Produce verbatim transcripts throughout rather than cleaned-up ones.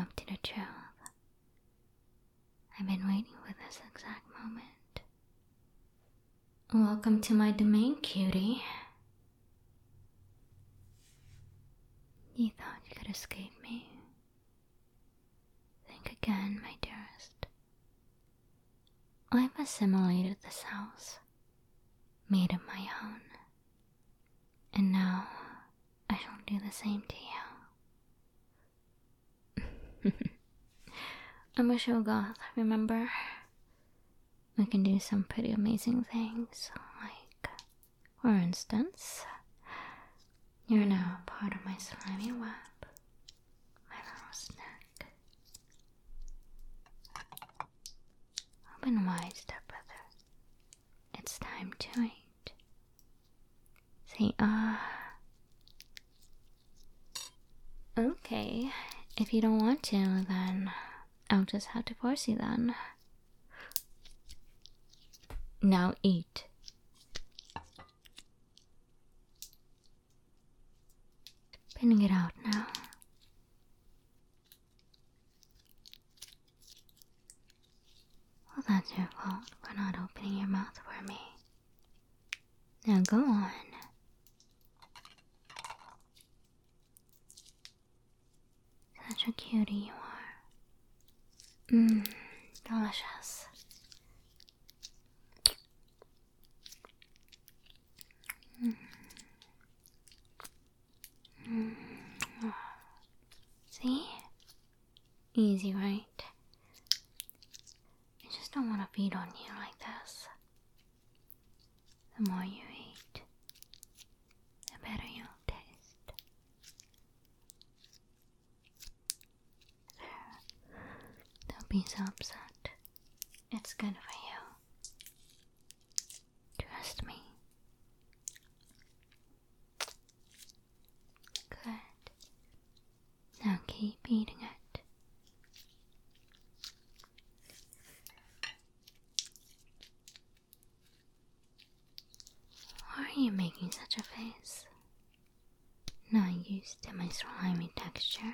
up to the truth. I've been waiting for this exact moment. Welcome to my domain, cutie. You thought you could escape me? Think again, my dearest. I've assimilated this house, made it my own. And now, I shall do the same to you. I'm a show goth, remember? We can do some pretty amazing things, like, for instance, you're now part of my slimy web, my little snack. Open wide, stepbrother. It's time to eat. Say ah. Okay, if you don't want to, then I'll just have to force you then. Now eat. Spinning it out now. Well, that's your fault for not opening your mouth for me. Now go on. Such a cutie you are. Mmm, delicious. Mm. Mm. See? Easy, right? I just don't want to feed on you like this. The more you eat, the better you'll taste. There. Don't be so upset. It's good for you. Trust me. Good. Now keep eating it. Why are you making such a face? Not used to my slimy texture.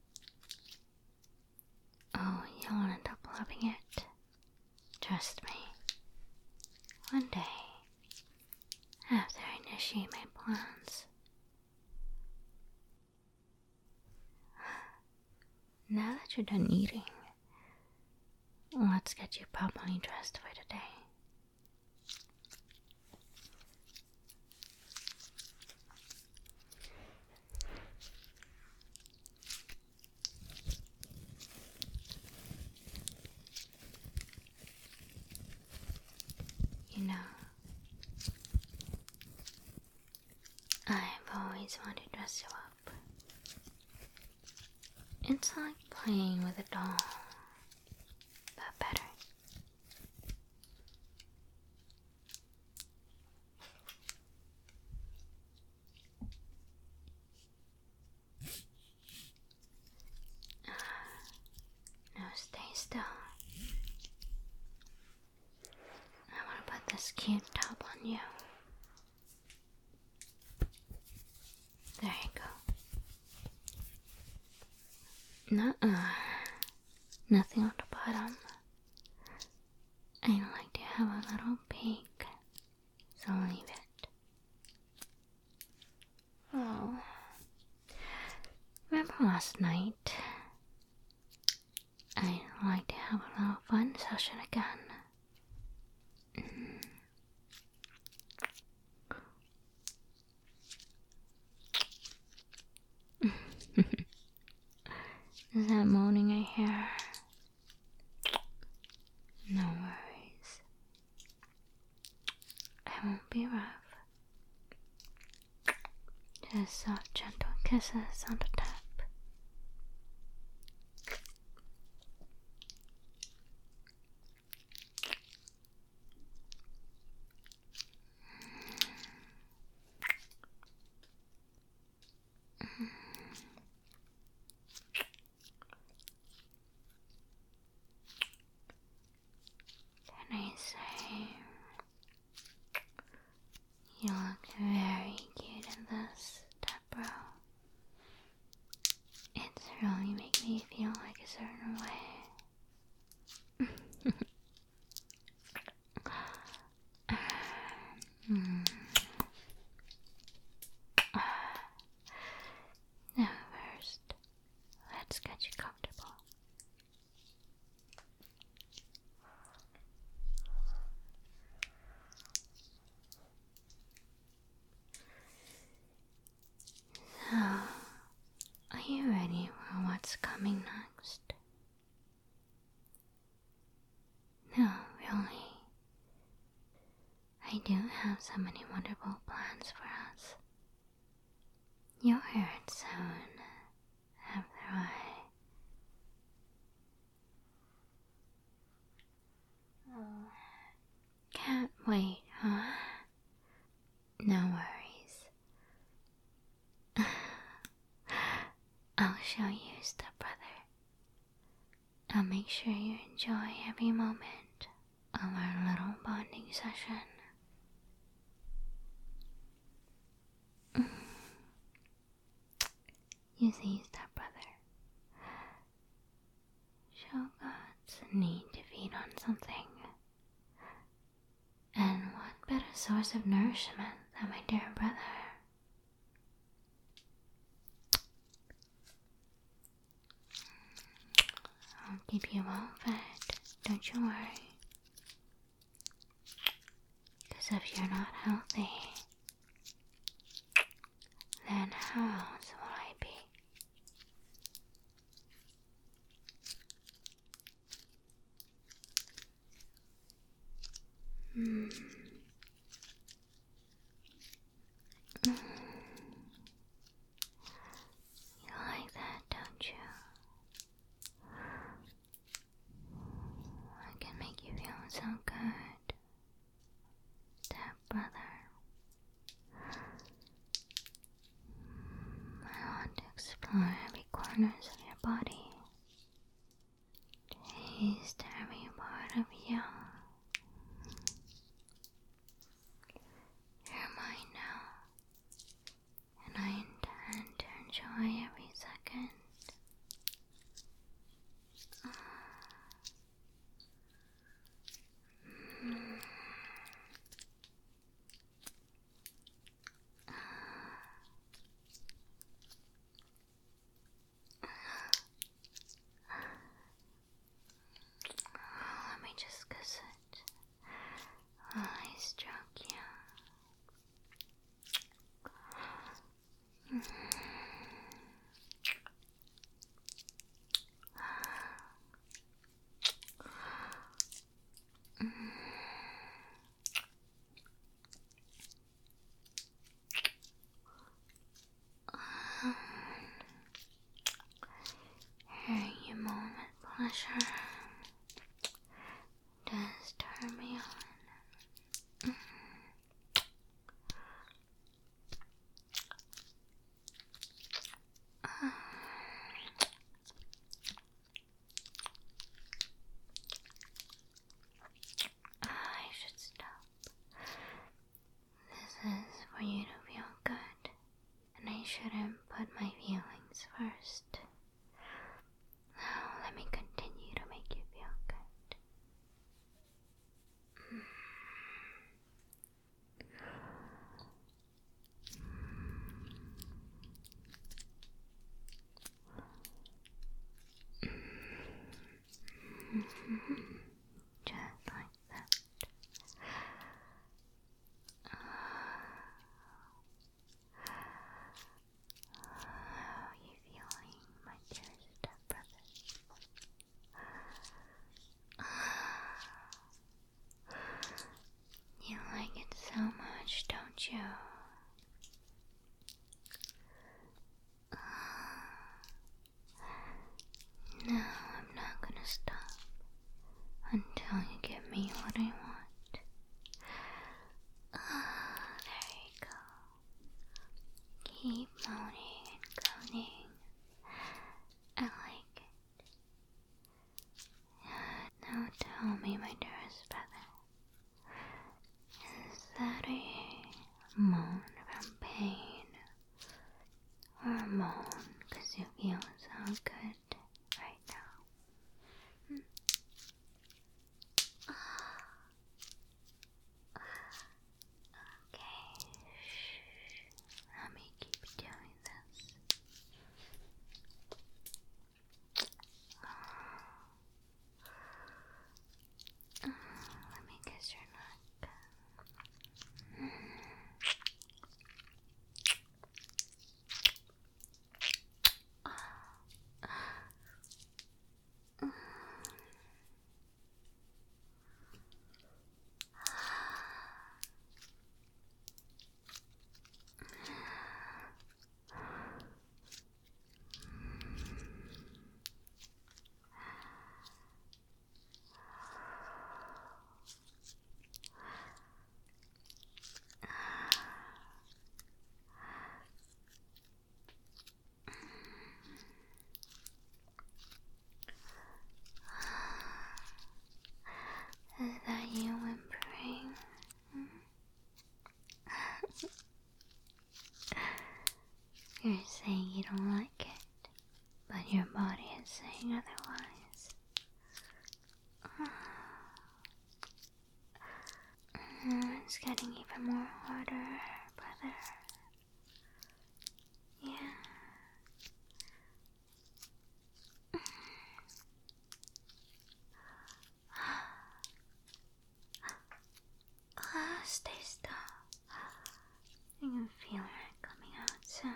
Oh, you'll end up loving it. Trust me. One day, after I initiate my plans. Now that you're done eating, let's get you properly dressed for today. You know, I've always wanted to dress you up. It's like playing with a doll, but better. Now stay still. I want to put this cute top on you. There you go. Nuh-uh. Nothing on the bottom. I like to have a little peek, so leave it. Oh. Remember last night? I'd like to have a little fun session again. Is that moaning I hear? No worries. I won't be rough. Just soft, gentle kisses on the top. Can I say you look very cute in this, Deborah? do have so many wonderful plans for us. You'll hear it soon, after I... Oh, can't wait, huh? No worries. I'll show you, stepbrother. I'll make sure you enjoy every moment of our little bonding session. You see, stepbrother, Shogots need to feed on something. And what better source of nourishment than my dear brother? I'll keep you well fed, don't you worry. Because if you're not healthy, then how else will I be? Mm. Mm. You like that, don't you? I can make you feel so good, stepbrother. I want to explore every corners of your body. Taste every part of you. You're mine now, and I intend to enjoy every second. Mm. Let me just kiss it while I stroke you. Mm. Hearing you moan with pleasure does turn me on. I should stop. This is for you to feel good, and I shouldn't put my feelings first. Now let me continue to make you feel good. Just like that. How are you feeling, my dear stepbrother? You like it so much, don't you? No, I'm not gonna stop until you give me what I want. Ah, there you go. Keep moaning and groaning. I like it. Now tell me, my dearest brother, is that a moan from pain, or a moan because you feel so good right now? Hmm? Okay, shh. Let me keep doing this. Let me kiss your neck. You're saying you don't like it, but your body is saying otherwise. It's getting even more harder, brother. Yeah. Ah, stay still. I can feel it coming out soon.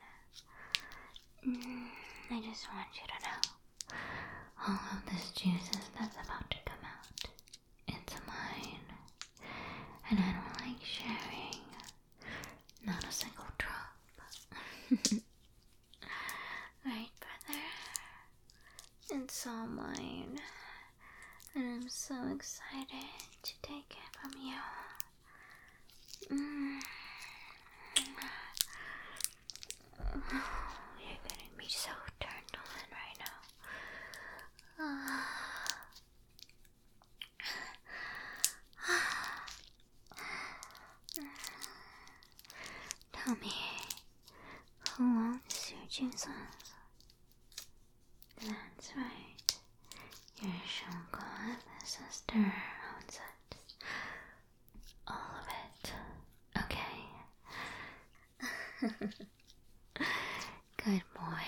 Mm, I just want you to know all of this juices that's about to come out. It's mine. And I don't like sharing. Not a single drop. Right, brother? It's all mine. And I'm so excited to take it from you. Mm. You're getting me so turned on right now. Tell me, who owns your juices? That's right. Your Shonka, the sister, owns it. All of it. Okay. Good boy.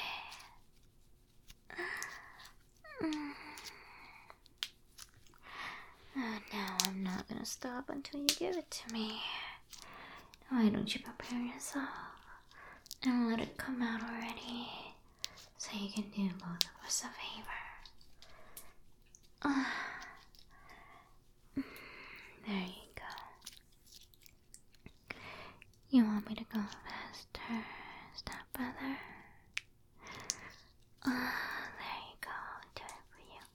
Uh, now I'm not gonna stop until you give it to me. Why don't you prepare yourself and let it come out already, so you can do both of us a favor. Uh, there you go. You want me to go faster, stepbrother? Uh, there you go. I'll do it for you.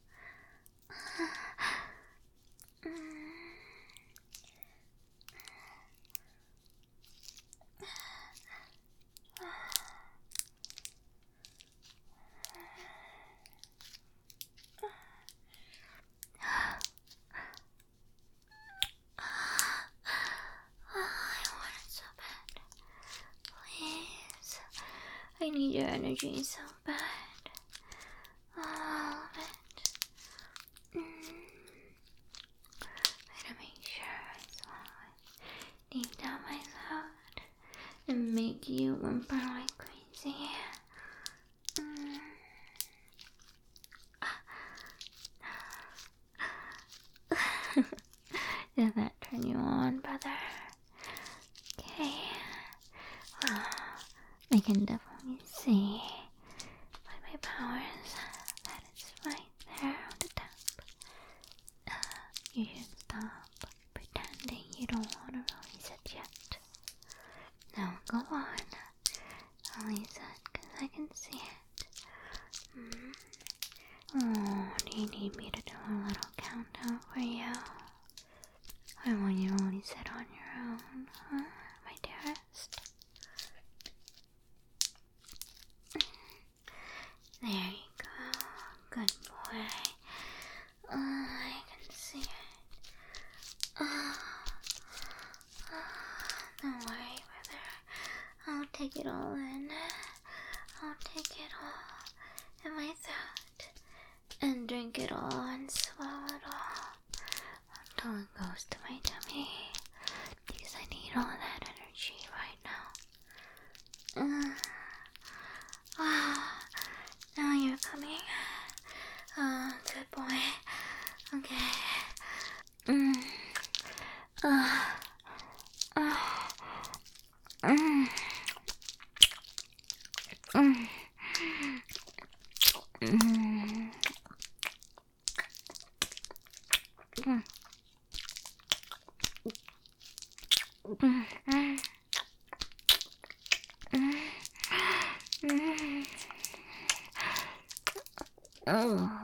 I need your energy so bad. All of it. Mm. Better make sure I swallow it deep down my throat and make you whimper like crazy. Mm. Did that turn you on, brother? Okay. Well, I can definitely see by my powers that it's right there on the top. Uh, you should stop pretending you don't want to release it yet. Now go on. Release it, because I can see it. Mm. Oh, do you need me to do a little countdown for you? I want you to release it on your own, huh, my dearest? There you go. Good boy. Oh, I can see it. Oh, oh, don't worry, brother. I'll take it all in. I'll take it all in my throat and drink it all and swallow it all until it goes to my tummy, because I need all that energy right now. Uh, oh, now you're coming. Oh, good boy. Okay. Mm. Uh, uh, mm. Mm. Mm. Mm. Mm. Mm. Oh.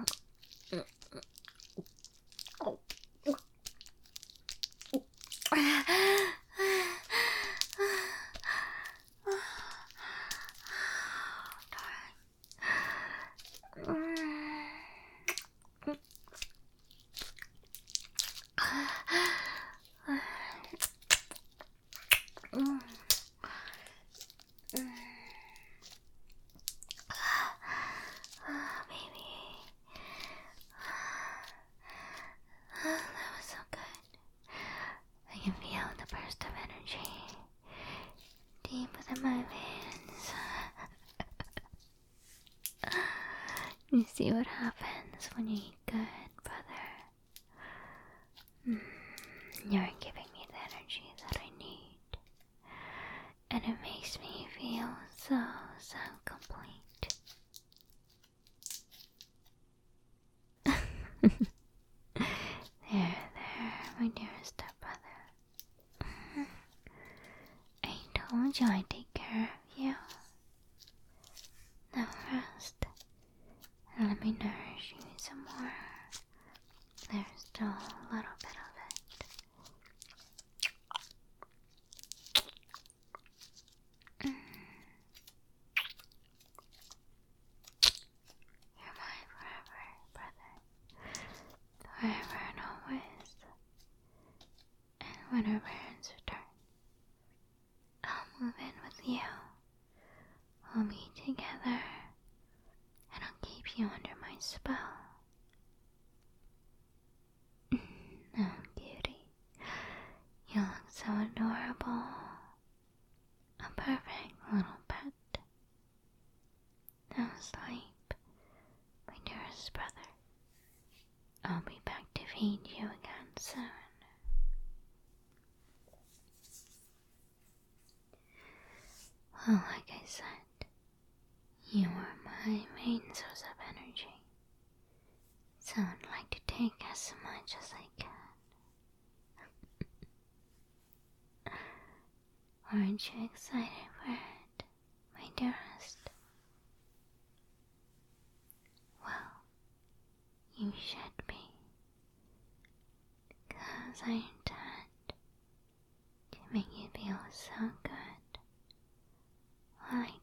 You see what happens when you eat good, brother. Mm, you're giving me the energy that I need. And it makes me feel so, so complete. There, there, my dearest stepbrother. I told you I'd take care of you. Now rest, and let me nourish you some more. There's still a little bit of it. Mm. You're my forever, brother. Forever and always. And when our parents return, I'll move in with you. We'll be together, and I'll keep you under my spell. Oh, beauty, you look so adorable. A perfect little pet. Now sleep, my dearest brother. I'll be back to feed you again soon. Well, like I said, you are my main source of energy, so I'd like to take as much as I can. Aren't you excited for it, my dearest? Well, you should be, because I intend to make you feel so good while I